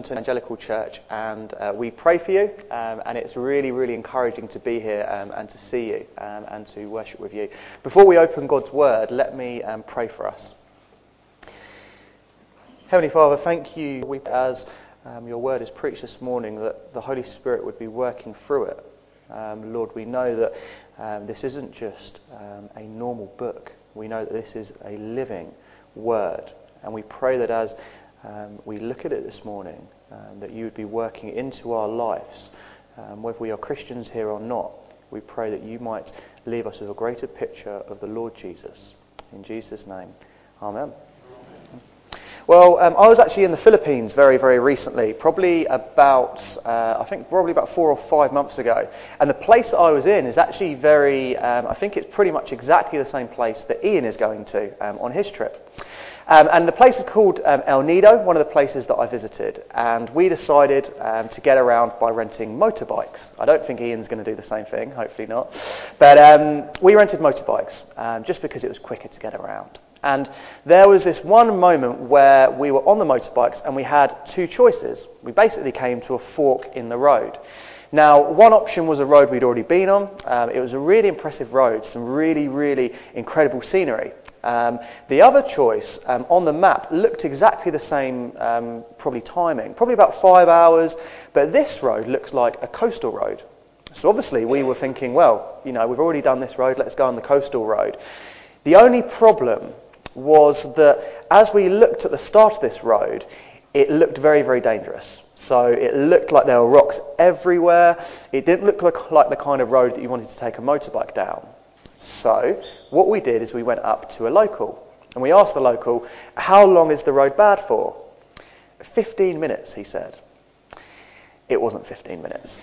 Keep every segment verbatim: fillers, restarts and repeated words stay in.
Edmonton Evangelical Church, and uh, we pray for you, um, and it's really, really encouraging to be here um, and to see you um, and to worship with you. Before we open God's Word, let me um, pray for us. Heavenly Father, thank you we, as um, your Word is preached this morning, that the Holy Spirit would be working through it. Um, Lord, we know that um, this isn't just um, a normal book. We know that this is a living Word, and we pray that as Um, we look at it this morning, um, that you would be working into our lives. Um, whether we are Christians here or not, we pray that you might leave us with a greater picture of the Lord Jesus. In Jesus' name, amen. Well, um, I was actually in the Philippines very, very recently, probably about, uh, I think probably about four or five months ago. And the place that I was in is actually very, um, I think it's pretty much exactly the same place that Ian is going to um, on his trip. Um, and the place is called um, El Nido, one of the places that I visited. And we decided um, to get around by renting motorbikes. I don't think Ian's going to do the same thing, hopefully not. But um, we rented motorbikes um, just because it was quicker to get around. And there was this one moment where we were on the motorbikes and we had two choices. We basically came to a fork in the road. Now, one option was a road we'd already been on. Um, it was a really impressive road, some really, really incredible scenery. Um, the other choice um, on the map looked exactly the same, um, probably timing, probably about five hours, but this road looks like a coastal road. So obviously we were thinking, well, you know, we've already done this road, let's go on the coastal road. The only problem was that as we looked at the start of this road, it looked very, very dangerous. So it looked like there were rocks everywhere. It didn't look like, like the kind of road that you wanted to take a motorbike down. So what we did is we went up to a local and we asked the local, how long is the road bad for? fifteen minutes, he said. It wasn't fifteen minutes.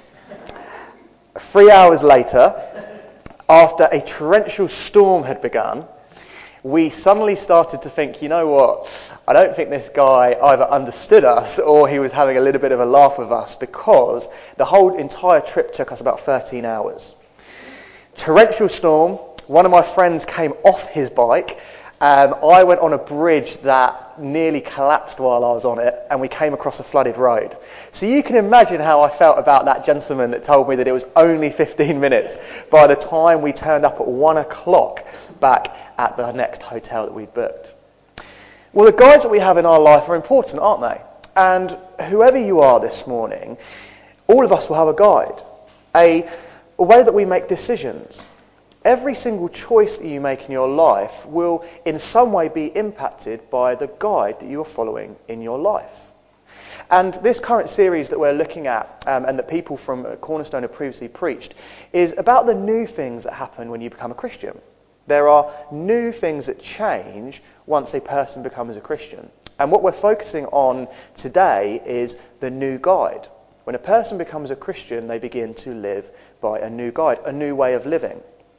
Three hours later, after a torrential storm had begun, we suddenly started to think, you know what, I don't think this guy either understood us or he was having a little bit of a laugh with us, because the whole entire trip took us about thirteen hours. Torrential storm. One of my friends came off his bike. Um, I went on a bridge that nearly collapsed while I was on it, and we came across a flooded road. So you can imagine how I felt about that gentleman that told me that it was only fifteen minutes by the time we turned up at one o'clock back at the next hotel that we'd booked. Well, the guides that we have in our life are important, aren't they? And whoever you are this morning, all of us will have a guide, a, a way that we make decisions. Every single choice that you make in your life will in some way be impacted by the guide that you are following in your life. And this current series that we're looking at, um, and that people from Cornerstone have previously preached, is about the new things that happen when you become a Christian. There are new things that change once a person becomes a Christian. And what we're focusing on today is the new guide. When a person becomes a Christian, they begin to live by a new guide, a new way of living.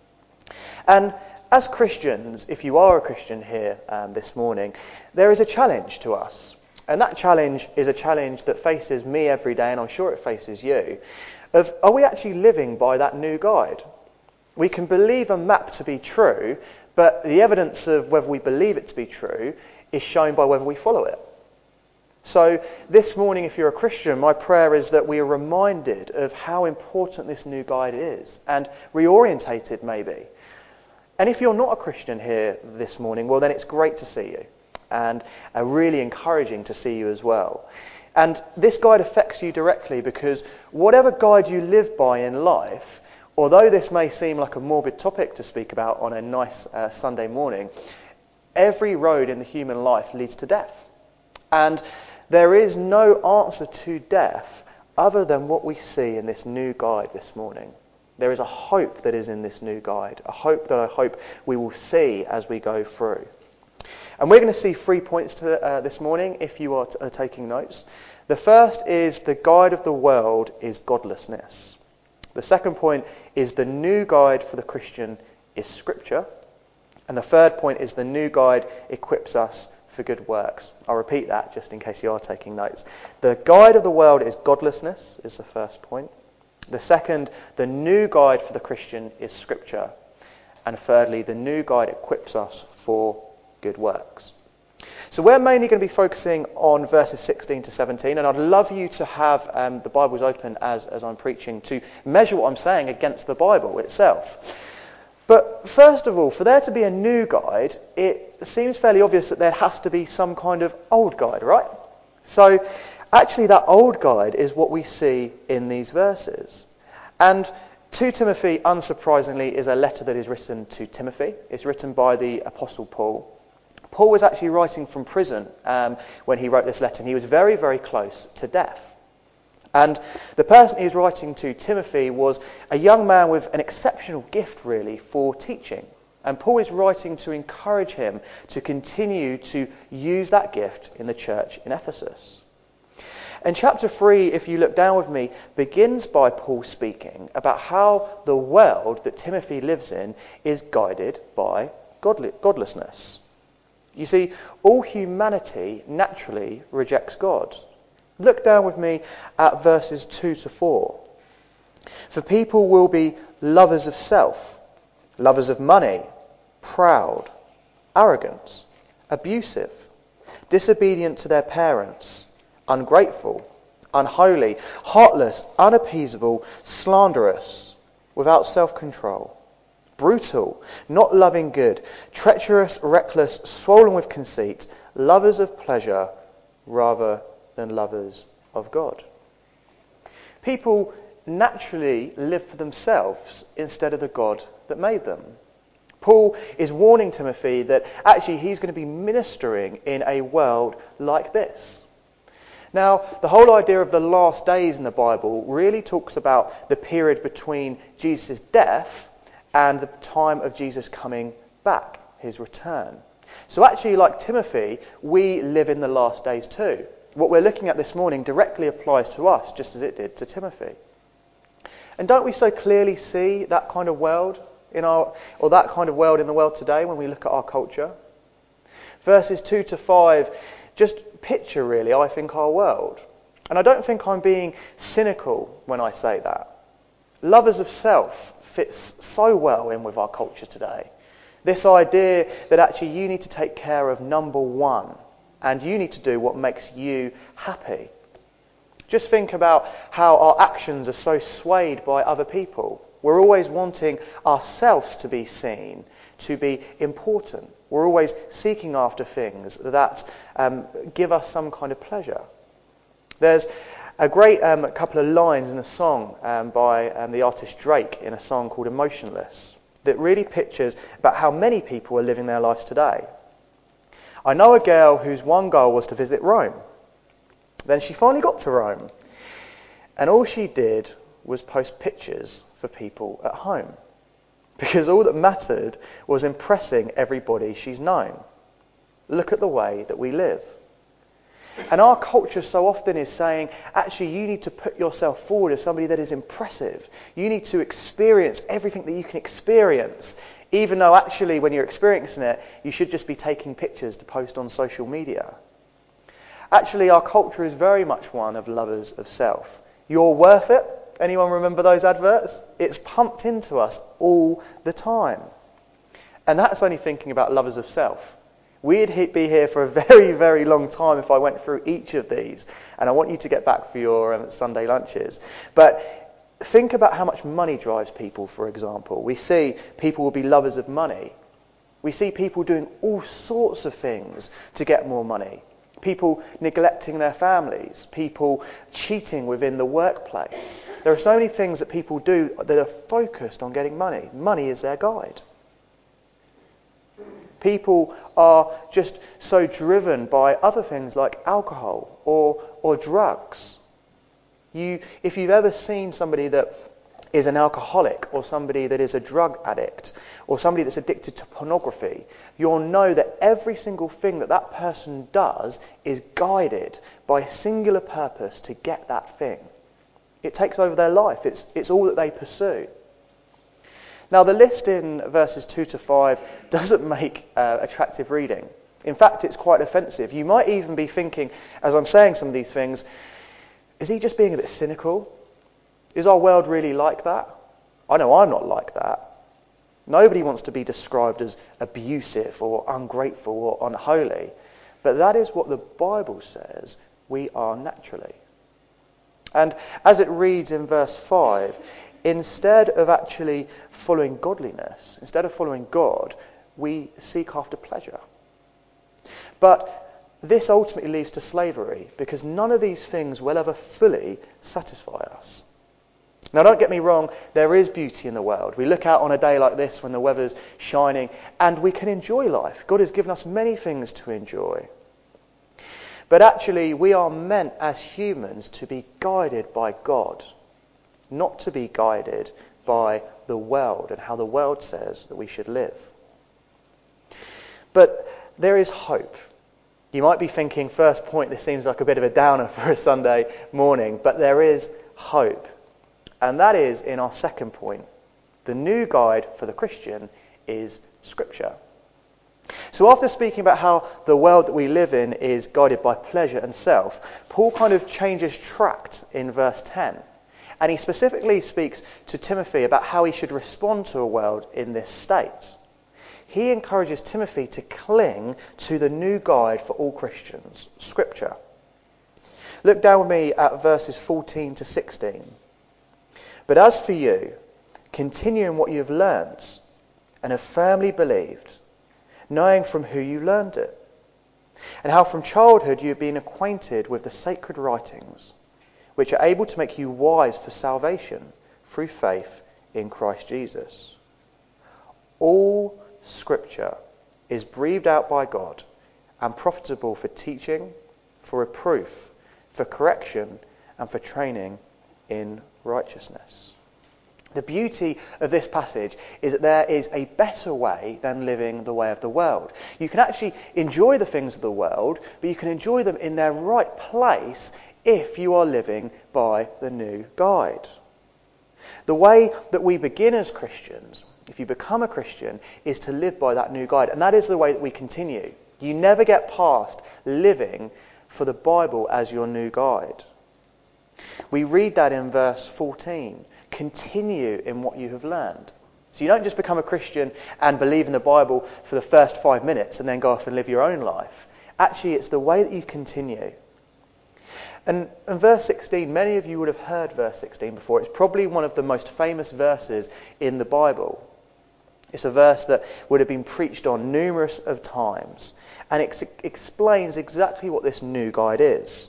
And as Christians, if you are a Christian here um, this morning, there is a challenge to us. And that challenge is a challenge that faces me every day, and I'm sure it faces you, of are we actually living by that new guide? We can believe a map to be true, but the evidence of whether we believe it to be true is shown by whether we follow it. So this morning, if you're a Christian, my prayer is that we are reminded of how important this new guide is, and reorientated maybe. And if you're not a Christian here this morning, well, then it's great to see you, and uh, really encouraging to see you as well. And this guide affects you directly, because whatever guide you live by in life, although this may seem like a morbid topic to speak about on a nice uh, Sunday morning, every road in the human life leads to death. And there is no answer to death other than what we see in this new guide this morning. There is a hope that is in this new guide, a hope that I hope we will see as we go through. And we're going to see three points to, uh, this morning, if you are, t- are taking notes. The first is the guide of the world is godlessness. The second point is the new guide for the Christian is Scripture. And the third point is the new guide equips us for good works. I'll repeat that just in case you are taking notes. The guide of the world is godlessness, is the first point. The second, the new guide for the Christian is Scripture. And thirdly, the new guide equips us for good works. So we're mainly going to be focusing on verses sixteen to seventeen, and I'd love you to have um, the Bibles open as, as I'm preaching to measure what I'm saying against the Bible itself. But first of all, for there to be a new guide, it seems fairly obvious that there has to be some kind of old guide, right? So actually that old guide is what we see in these verses. And Second Timothy, unsurprisingly, is a letter that is written to Timothy. It's written by the Apostle Paul. Paul was actually writing from prison um, when he wrote this letter, and he was very, very close to death. And the person he was writing to, Timothy, was a young man with an exceptional gift, really, for teaching. And Paul is writing to encourage him to continue to use that gift in the church in Ephesus. And chapter three, if you look down with me, begins by Paul speaking about how the world that Timothy lives in is guided by godly, godlessness. You see, all humanity naturally rejects God. Look down with me at verses two to four. For people will be lovers of self, lovers of money, proud, arrogant, abusive, disobedient to their parents, ungrateful, unholy, heartless, unappeasable, slanderous, without self-control, brutal, not loving good, treacherous, reckless, swollen with conceit, lovers of pleasure rather than lovers of God. People naturally live for themselves instead of the God that made them. Paul is warning Timothy that actually he's going to be ministering in a world like this. Now, the whole idea of the last days in the Bible really talks about the period between Jesus' death and the time of Jesus coming back, his return. So actually, like Timothy, we live in the last days too. What we're looking at this morning directly applies to us, just as it did to Timothy. And don't we so clearly see that kind of world in our, or that kind of world in the world today when we look at our culture? Verses two to five just picture, really, I think, our world. And I don't think I'm being cynical when I say that. Lovers of self fits so well in with our culture today. This idea that actually you need to take care of number one, and you need to do what makes you happy. Just think about how our actions are so swayed by other people. We're always wanting ourselves to be seen, to be important. We're always seeking after things that um, give us some kind of pleasure. There's a great um, couple of lines in a song um, by um, the artist Drake in a song called Emotionless that really pictures about how many people are living their lives today. I know a girl whose one goal was to visit Rome. Then she finally got to Rome. And all she did was post pictures for people at home. Because all that mattered was impressing everybody she's known. Look at the way that we live. And our culture so often is saying, actually, you need to put yourself forward as somebody that is impressive. You need to experience everything that you can experience, even though actually when you're experiencing it, you should just be taking pictures to post on social media. Actually, our culture is very much one of lovers of self. You're worth it. Anyone remember those adverts? It's pumped into us all the time. And that's only thinking about lovers of self. We'd be here for a very, very long time if I went through each of these. And I want you to get back for your um, Sunday lunches. But think about how much money drives people, for example. We see people will be lovers of money. We see people doing all sorts of things to get more money. People neglecting their families. People cheating within the workplace. There are so many things that people do that are focused on getting money. Money is their guide. People are just so driven by other things like alcohol or or drugs. You, if you've ever seen somebody that is an alcoholic or somebody that is a drug addict or somebody that's addicted to pornography, you'll know that every single thing that that person does is guided by a singular purpose to get that thing. It takes over their life. It's, it's all that they pursue. Now, the list in verses two to five doesn't make uh, attractive reading. In fact, it's quite offensive. You might even be thinking, as I'm saying some of these things, is he just being a bit cynical? Is our world really like that? I know I'm not like that. Nobody wants to be described as abusive or ungrateful or unholy. But that is what the Bible says we are naturally. And as it reads in verse five, instead of actually following godliness, instead of following God, we seek after pleasure. But this ultimately leads to slavery, because none of these things will ever fully satisfy us. Now, don't get me wrong, there is beauty in the world. We look out on a day like this when the weather's shining, and we can enjoy life. God has given us many things to enjoy. But actually, we are meant as humans to be guided by God, not to be guided by the world and how the world says that we should live. But there is hope. You might be thinking, first point, this seems like a bit of a downer for a Sunday morning, but there is hope. And that is in our second point. The new guide for the Christian is Scripture. So after speaking about how the world that we live in is guided by pleasure and self, Paul kind of changes track in verse ten. And he specifically speaks to Timothy about how he should respond to a world in this state. He encourages Timothy to cling to the new guide for all Christians, Scripture. Look down with me at verses fourteen to sixteen. But as for you, continue in what you have learned and have firmly believed, knowing from who you learned it, and how from childhood you have been acquainted with the sacred writings, which are able to make you wise for salvation through faith in Christ Jesus. All Scripture is breathed out by God and profitable for teaching, for reproof, for correction, and for training in righteousness. The beauty of this passage is that there is a better way than living the way of the world. You can actually enjoy the things of the world, but you can enjoy them in their right place if you are living by the new guide. The way that we begin as Christians, if you become a Christian, is to live by that new guide. And that is the way that we continue. You never get past living for the Bible as your new guide. We read that in verse fourteen. Continue in what you have learned. So you don't just become a Christian and believe in the Bible for the first five minutes and then go off and live your own life. Actually, it's the way that you continue. And in verse sixteen, many of you would have heard verse sixteen before. It's probably one of the most famous verses in the Bible. It's a verse that would have been preached on numerous of times, and it ex- explains exactly what this new guide is.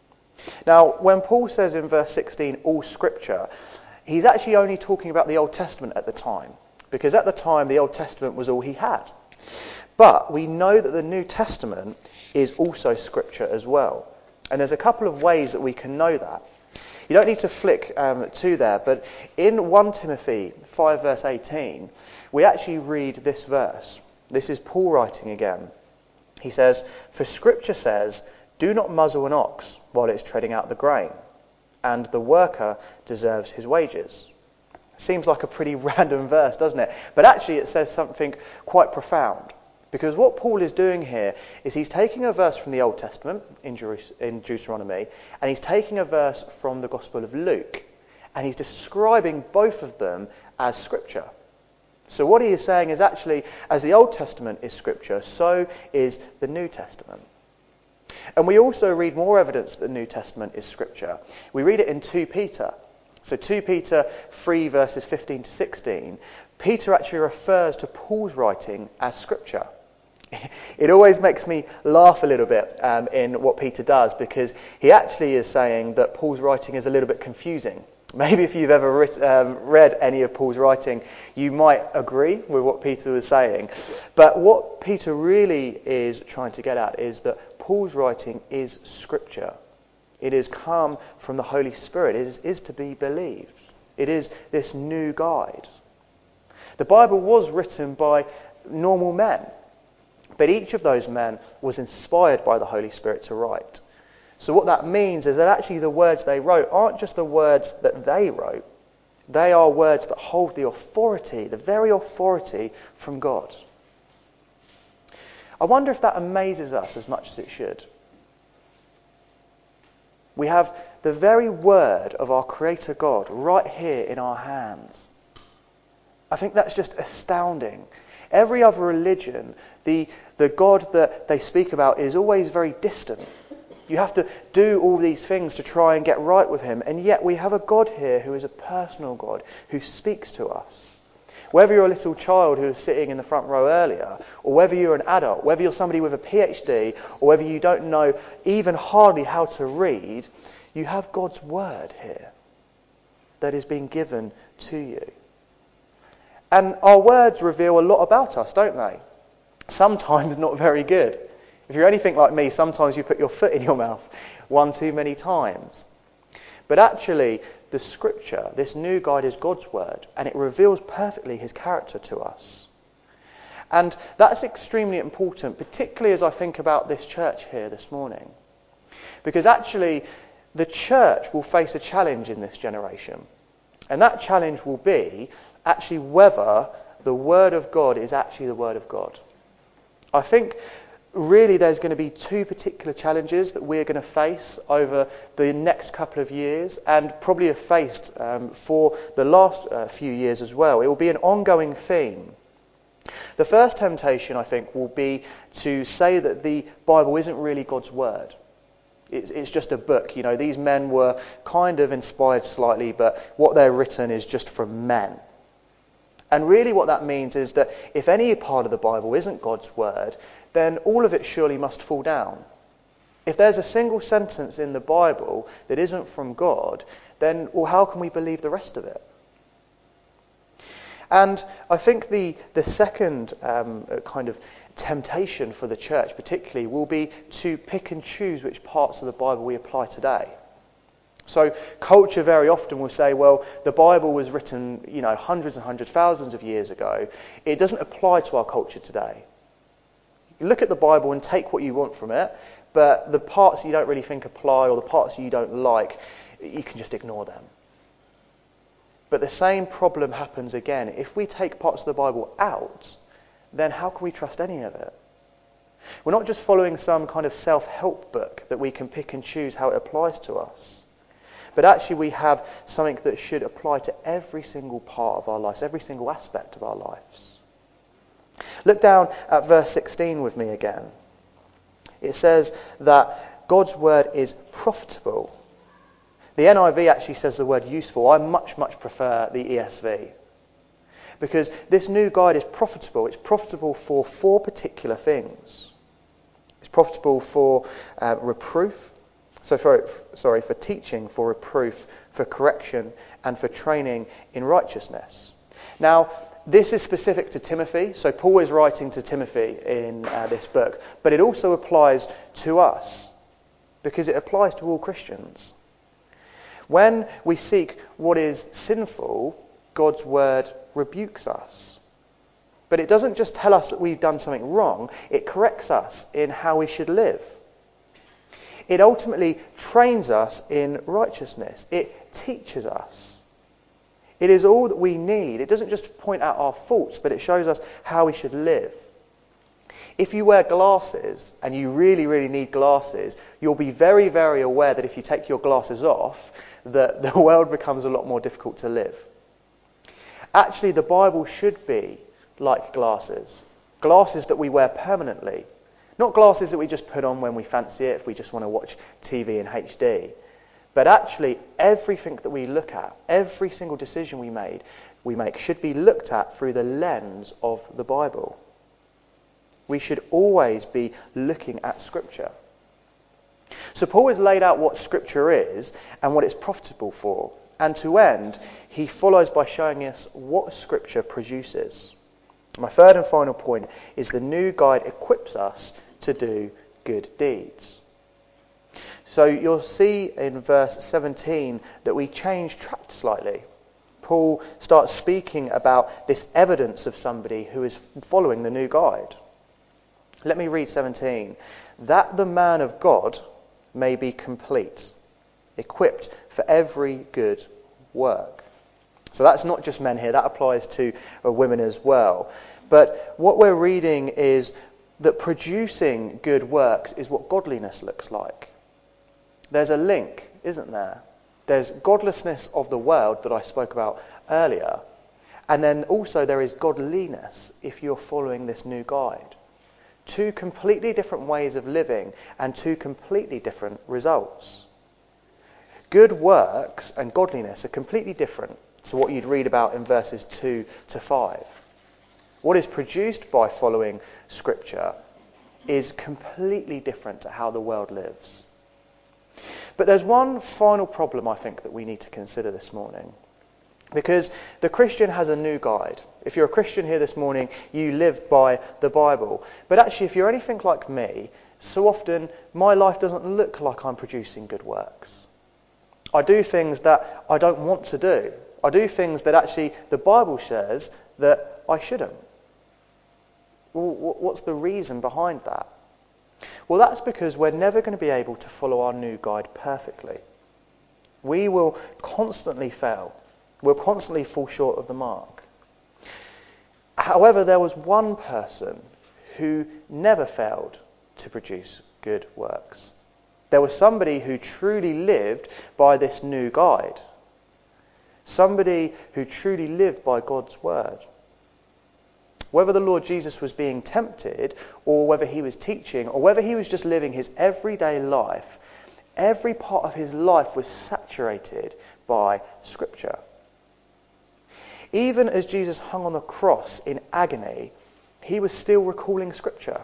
Now, when Paul says in verse sixteen, all Scripture, he's actually only talking about the Old Testament at the time, because at the time the Old Testament was all he had. But we know that the New Testament is also Scripture as well. And there's a couple of ways that we can know that. You don't need to flick um, to there, but in First Timothy five verse eighteen, we actually read this verse. This is Paul writing again. He says, "For Scripture says, do not muzzle an ox while it's treading out the grain, and the worker deserves his wages." Seems like a pretty random verse, doesn't it? But actually it says something quite profound. Because what Paul is doing here is he's taking a verse from the Old Testament in Deuteronomy, and he's taking a verse from the Gospel of Luke, and he's describing both of them as Scripture. So what he is saying is actually, as the Old Testament is Scripture, so is the New Testament. And we also read more evidence that the New Testament is Scripture. We read it in Second Peter. So Second Peter three verses fifteen to sixteen, Peter actually refers to Paul's writing as Scripture. It always makes me laugh a little bit um, in what Peter does, because he actually is saying that Paul's writing is a little bit confusing. Maybe if you've ever writ, um, read any of Paul's writing, you might agree with what Peter was saying. But what Peter really is trying to get at is that Paul's writing is Scripture. It is come from the Holy Spirit. It is, is to be believed. It is this new guide. The Bible was written by normal men, but each of those men was inspired by the Holy Spirit to write. So what that means is that actually the words they wrote aren't just the words that they wrote. They are words that hold the authority, the very authority from God. I wonder if that amazes us as much as it should. We have the very word of our Creator God right here in our hands. I think that's just astounding. Every other religion, the, the God that they speak about is always very distant. You have to do all these things to try and get right with him. And yet we have a God here who is a personal God, who speaks to us. Whether you're a little child who was sitting in the front row earlier, or whether you're an adult, whether you're somebody with a PhD, or whether you don't know even hardly how to read, you have God's word here that is being given to you. And our words reveal a lot about us, don't they? Sometimes not very good. If you're anything like me, sometimes you put your foot in your mouth one too many times. But actually, the scripture, this new guide, is God's word, and it reveals perfectly his character to us. And that's extremely important, particularly as I think about this church here this morning. Because actually, the church will face a challenge in this generation. And that challenge will be actually whether the word of God is actually the word of God. I think really there's going to be two particular challenges that we're going to face over the next couple of years, and probably have faced um, for the last uh, few years as well. It will be an ongoing theme. The first temptation, I think, will be to say that the Bible isn't really God's word. It's, it's just a book. You know, these men were kind of inspired slightly, but what they're written is just from men. And really what that means is that if any part of the Bible isn't God's word, then all of it surely must fall down. If there's a single sentence in the Bible that isn't from God, then well, how can we believe the rest of it? And I think the, the second um, kind of temptation for the church particularly will be to pick and choose which parts of the Bible we apply today. So culture very often will say, well, the Bible was written, you know, hundreds and hundreds, thousands of years ago. It doesn't apply to our culture today. You look at the Bible and take what you want from it, but the parts you don't really think apply, or the parts you don't like, you can just ignore them. But the same problem happens again. If we take parts of the Bible out, then how can we trust any of it? We're not just following some kind of self-help book that we can pick and choose how it applies to us. But actually we have something that should apply to every single part of our lives, every single aspect of our lives. Look down at verse sixteen with me again. It says that God's word is profitable. The N I V actually says the word useful. I much, much prefer the E S V. Because this new guide is profitable. It's profitable for four particular things. It's profitable for uh, reproof. So for, sorry, for teaching, for reproof, for correction, and for training in righteousness. Now, this is specific to Timothy. So Paul is writing to Timothy in uh, this book. But it also applies to us, because it applies to all Christians. When we seek what is sinful, God's word rebukes us. But it doesn't just tell us that we've done something wrong. It corrects us in how we should live. It ultimately trains us in righteousness. It teaches us. It is all that we need. It doesn't just point out our faults, but it shows us how we should live. If you wear glasses, and you really, really need glasses, you'll be very, very aware that if you take your glasses off, that the world becomes a lot more difficult to live. Actually, the Bible should be like glasses. Glasses that we wear permanently. Not glasses that we just put on when we fancy it, if we just want to watch T V in H D. But actually, everything that we look at, every single decision we made, we make, should be looked at through the lens of the Bible. We should always be looking at Scripture. So Paul has laid out what Scripture is and what it's profitable for. And to end, he follows by showing us what Scripture produces. My third and final point is the new guide equips us to do good deeds. So you'll see in verse seventeen that we change track slightly. Paul starts speaking about this evidence of somebody who is following the new guide. Let me read seventeen. That the man of God may be complete, equipped for every good work. So that's not just men here, that applies to uh, women as well. But what we're reading is that producing good works is what godliness looks like. There's a link, isn't there? There's godlessness of the world that I spoke about earlier, And then also there is godliness if you're following this new guide. Two completely different ways of living and two completely different results. Good works and godliness are completely different to what you'd read about in verses two to five. What is produced by following Scripture is completely different to how the world lives. But there's one final problem I think that we need to consider this morning. Because the Christian has a new guide. If you're a Christian here this morning, you live by the Bible. But actually, if you're anything like me, so often my life doesn't look like I'm producing good works. I do things that I don't want to do. I do things that actually the Bible says that I shouldn't. Well, what's the reason behind that? Well, that's because we're never going to be able to follow our new guide perfectly. We will constantly fail. We'll constantly fall short of the mark. However, there was one person who never failed to produce good works. There was somebody who truly lived by this new guide. Somebody who truly lived by God's word. Whether the Lord Jesus was being tempted, or whether he was teaching, or whether he was just living his everyday life, every part of his life was saturated by Scripture. Even as Jesus hung on the cross in agony, he was still recalling Scripture.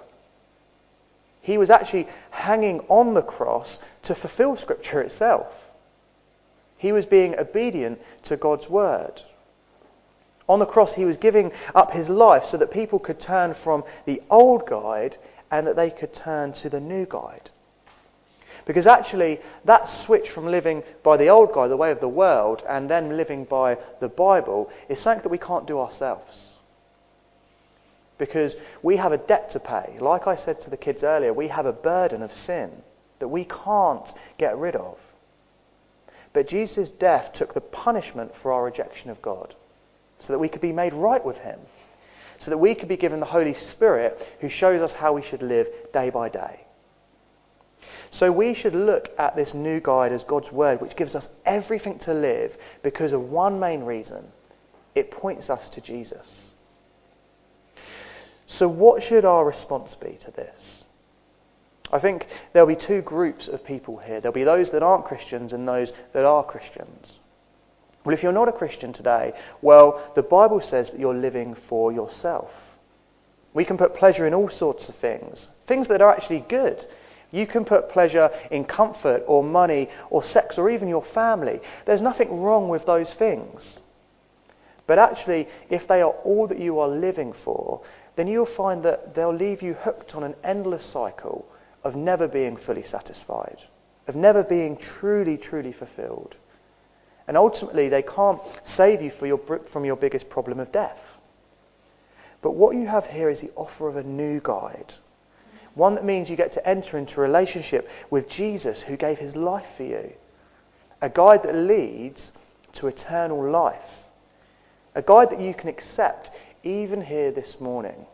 He was actually hanging on the cross to fulfill Scripture itself. He was being obedient to God's word. On the cross, he was giving up his life so that people could turn from the old guide and that they could turn to the new guide. Because actually, that switch from living by the old guide, the way of the world, and then living by the Bible, is something that we can't do ourselves. Because we have a debt to pay. Like I said to the kids earlier, we have a burden of sin that we can't get rid of. But Jesus' death took the punishment for our rejection of God, so that we could be made right with him, so that we could be given the Holy Spirit who shows us how we should live day by day. So we should look at this new guide as God's word, which gives us everything to live because of one main reason. It points us to Jesus. So what should our response be to this? I think there'll be two groups of people here. There'll be those that aren't Christians and those that are Christians. Well, if you're not a Christian today, well, the Bible says that you're living for yourself. We can put pleasure in all sorts of things, things that are actually good. You can put pleasure in comfort or money or sex or even your family. There's nothing wrong with those things. But actually, if they are all that you are living for, then you'll find that they'll leave you hooked on an endless cycle of never being fully satisfied, of never being truly, truly fulfilled. And ultimately, they can't save you for your, from your biggest problem of death. But what you have here is the offer of a new guide. One that means you get to enter into a relationship with Jesus who gave his life for you. A guide that leads to eternal life. A guide that you can accept even here this morning.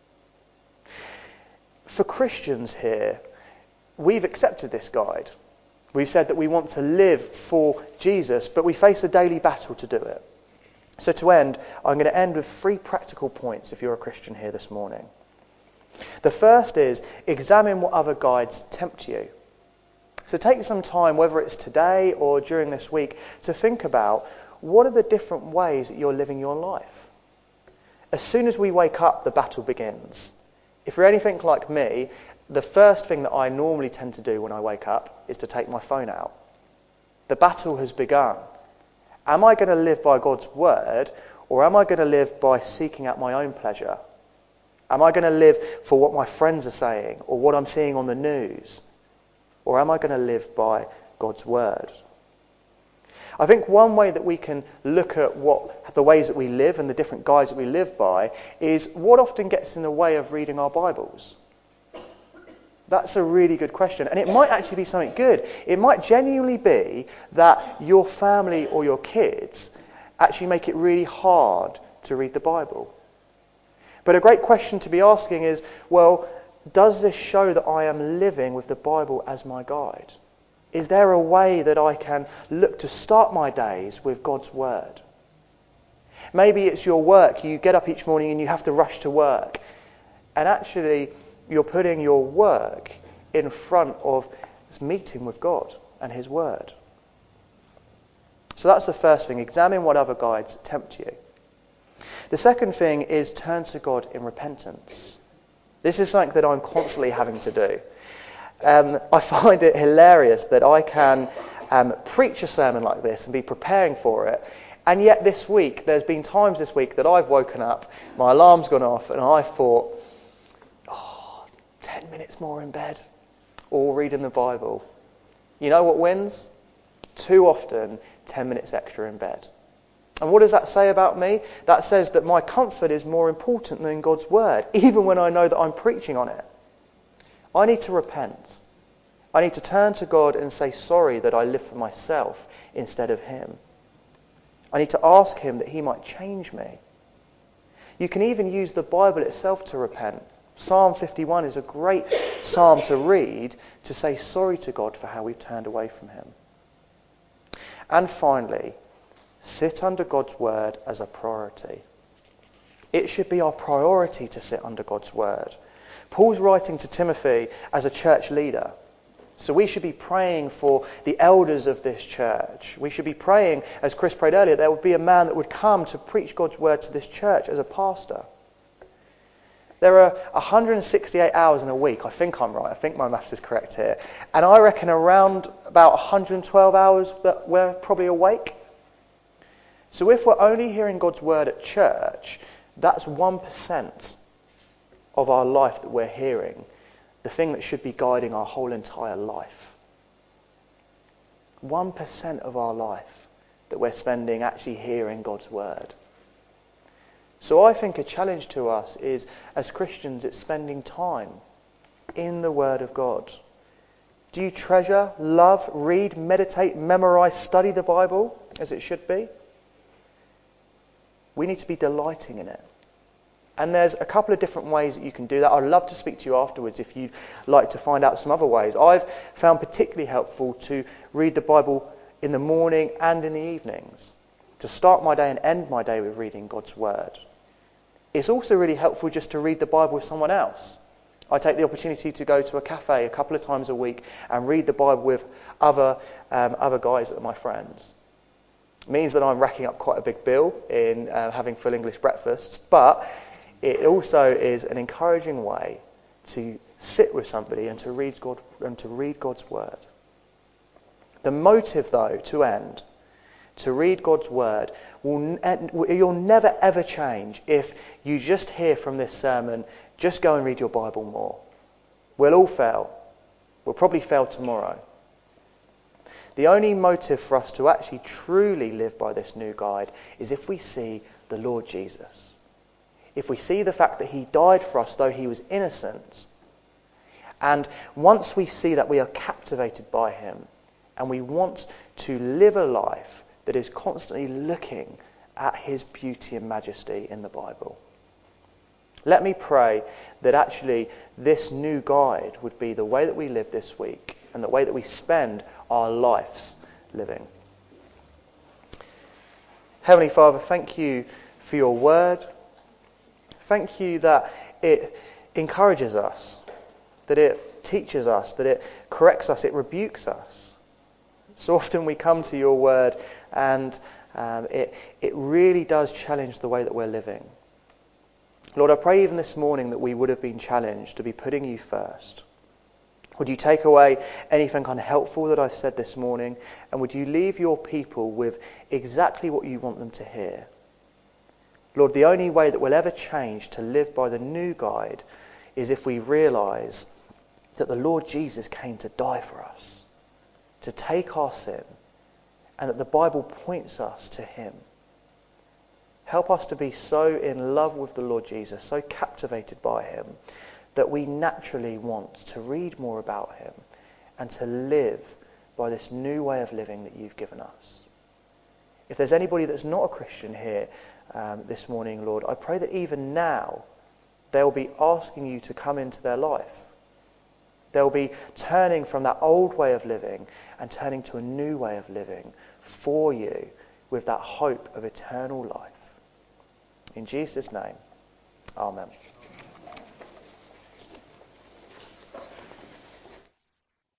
For Christians here, we've accepted this guide. We've said that we want to live for Jesus, but we face a daily battle to do it. So to end, I'm going to end with three practical points if you're a Christian here this morning. The first is, examine what other guides tempt you. So take some time, whether it's today or during this week, to think about what are the different ways that you're living your life. As soon as we wake up, the battle begins. If you're anything like me, the first thing that I normally tend to do when I wake up is to take my phone out. The battle has begun. Am I going to live by God's word, or am I going to live by seeking out my own pleasure? Am I going to live for what my friends are saying or what I'm seeing on the news? Or am I going to live by God's word? I think one way that we can look at what the ways that we live and the different guides that we live by is what often gets in the way of reading our Bibles. That's a really good question. And it might actually be something good. It might genuinely be that your family or your kids actually make it really hard to read the Bible. But a great question to be asking is, well, does this show that I am living with the Bible as my guide? Is there a way that I can look to start my days with God's word? Maybe it's your work. You get up each morning and you have to rush to work. And actually, you're putting your work in front of this meeting with God and his word. So that's the first thing. Examine what other guides tempt you. The second thing is turn to God in repentance. This is something that I'm constantly having to do. Um, I find it hilarious that I can um, preach a sermon like this and be preparing for it. And yet this week, there's been times this week that I've woken up, my alarm's gone off, and I thought, oh, ten minutes more in bed, or reading the Bible. You know what wins? Too often, ten minutes extra in bed. And what does that say about me? That says that my comfort is more important than God's word, even when I know that I'm preaching on it. I need to repent. I need to turn to God and say sorry that I live for myself instead of him. I need to ask him that he might change me. You can even use the Bible itself to repent. Psalm fifty-one is a great psalm to read to say sorry to God for how we've turned away from him. And finally, sit under God's word as a priority. It should be our priority to sit under God's word. Paul's writing to Timothy as a church leader. So we should be praying for the elders of this church. We should be praying, as Chris prayed earlier, there would be a man that would come to preach God's word to this church as a pastor. There are one hundred sixty-eight hours in a week. I think I'm right. I think my maths is correct here. And I reckon around about one hundred twelve hours that we're probably awake. So if we're only hearing God's word at church, that's one percent of our life that we're hearing. The thing that should be guiding our whole entire life. one percent of our life that we're spending actually hearing God's word. So I think a challenge to us is, as Christians, it's spending time in the word of God. Do you treasure, love, read, meditate, memorize, study the Bible as it should be? We need to be delighting in it. And there's a couple of different ways that you can do that. I'd love to speak to you afterwards if you'd like to find out some other ways. I've found particularly helpful to read the Bible in the morning and in the evenings, to start my day and end my day with reading God's word. It's also really helpful just to read the Bible with someone else. I take the opportunity to go to a cafe a couple of times a week and read the Bible with other um, other guys that are my friends. It means that I'm racking up quite a big bill in uh, having full English breakfasts, but it also is an encouraging way to sit with somebody and to read God and to read God's word. The motive, though, to end, to read God's word, will you'll never ever change if you just hear from this sermon, just go and read your Bible more. We'll all fail. We'll probably fail tomorrow. The only motive for us to actually truly live by this new guide is if we see the Lord Jesus. If we see the fact that he died for us though he was innocent, and once we see that, we are captivated by him, and we want to live a life that is constantly looking at his beauty and majesty in the Bible. Let me pray that actually this new guide would be the way that we live this week and the way that we spend our lives living. Heavenly Father, thank you for your word. Thank you that it encourages us, that it teaches us, that it corrects us, it rebukes us. So often we come to your word and um, it, it really does challenge the way that we're living. Lord, I pray even this morning that we would have been challenged to be putting you first. Would you take away anything unhelpful that I've said this morning, and would you leave your people with exactly what you want them to hear? Lord, the only way that we'll ever change to live by the new guide is if we realise that the Lord Jesus came to die for us, to take our sin, and that the Bible points us to him. Help us to be so in love with the Lord Jesus, so captivated by him, that we naturally want to read more about him and to live by this new way of living that you've given us. If there's anybody that's not a Christian here um, this morning, Lord, I pray that even now they'll be asking you to come into their life. They'll be turning from that old way of living and turning to a new way of living for you with that hope of eternal life. In Jesus' name, amen.